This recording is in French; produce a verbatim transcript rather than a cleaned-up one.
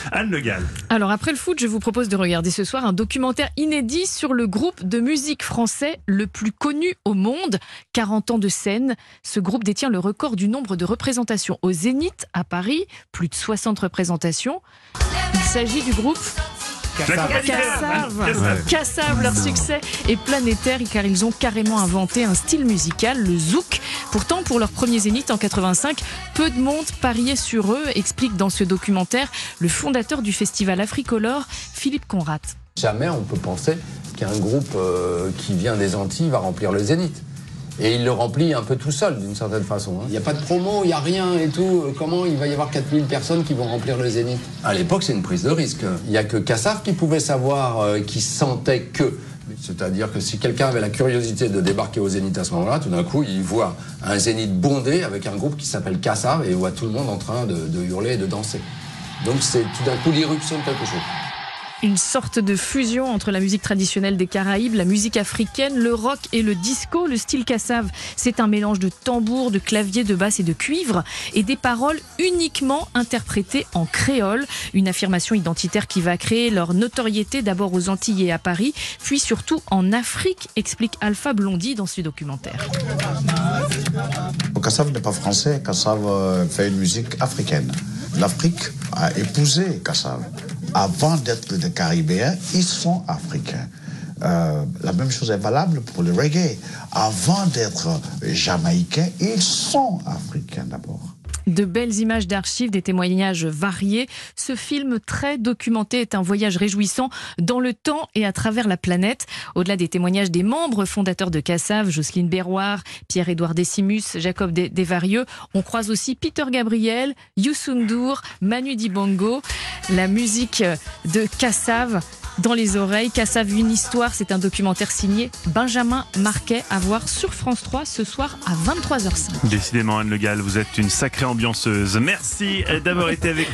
Anne Le Gall. Alors après le foot, je vous propose de regarder ce soir un documentaire inédit sur le groupe de musique français le plus connu au monde. quarante ans de scène. Ce groupe détient le record du nombre de représentations au Zénith à Paris. Plus de soixante représentations. Il s'agit du groupe Kassav. Kassav, leur succès est planétaire car ils ont carrément inventé un style musical, le zouk. Pourtant, pour leur premier zénith en quatre-vingt-cinq, peu de monde pariait sur eux, explique dans ce documentaire le fondateur du festival Africolor, Philippe Conrad. Jamais on peut penser qu'un groupe euh, qui vient des Antilles va remplir le Zénith. Et il le remplit un peu tout seul, d'une certaine façon. Il n'y a pas de promo, il n'y a rien et tout. Comment il va y avoir quatre mille personnes qui vont remplir le Zénith? À l'époque, c'est une prise de risque. Il n'y a que Kassav qui pouvait savoir, euh, qui sentait que. C'est-à-dire que si quelqu'un avait la curiosité de débarquer au Zénith à ce moment-là, tout d'un coup, il voit un Zénith bondé avec un groupe qui s'appelle Kassav et il voit tout le monde en train de, de hurler et de danser. Donc c'est tout d'un coup l'irruption de quelque chose. Une sorte de fusion entre la musique traditionnelle des Caraïbes, la musique africaine, le rock et le disco. Le style Kassav, c'est un mélange de tambour, de clavier, de basse et de cuivre et des paroles uniquement interprétées en créole. Une affirmation identitaire qui va créer leur notoriété d'abord aux Antilles et à Paris, puis surtout en Afrique, explique Alpha Blondy dans ce documentaire. Kassav n'est pas français, Kassav fait une musique africaine. L'Afrique a épousé Kassav. Avant d'être des Caribéens, ils sont africains. Euh, la même chose est valable pour le reggae. Avant d'être jamaïcains, ils sont africains d'abord. De belles images d'archives, des témoignages variés. Ce film très documenté est un voyage réjouissant dans le temps et à travers la planète. Au-delà des témoignages des membres fondateurs de Kassav, Jocelyne Berroir, Pierre-Édouard Décimus, Jacob Desvarieux, on croise aussi Peter Gabriel, Youssou N'Dour, Manu Dibango. La musique de Kassav dans les oreilles. Kassav, une histoire, c'est un documentaire signé Benjamin Marquet à voir sur France trois ce soir à vingt-trois heures cinq. Décidément, Anne Le Gall, vous êtes une sacrée ambianceuse. Merci d'avoir été avec nous.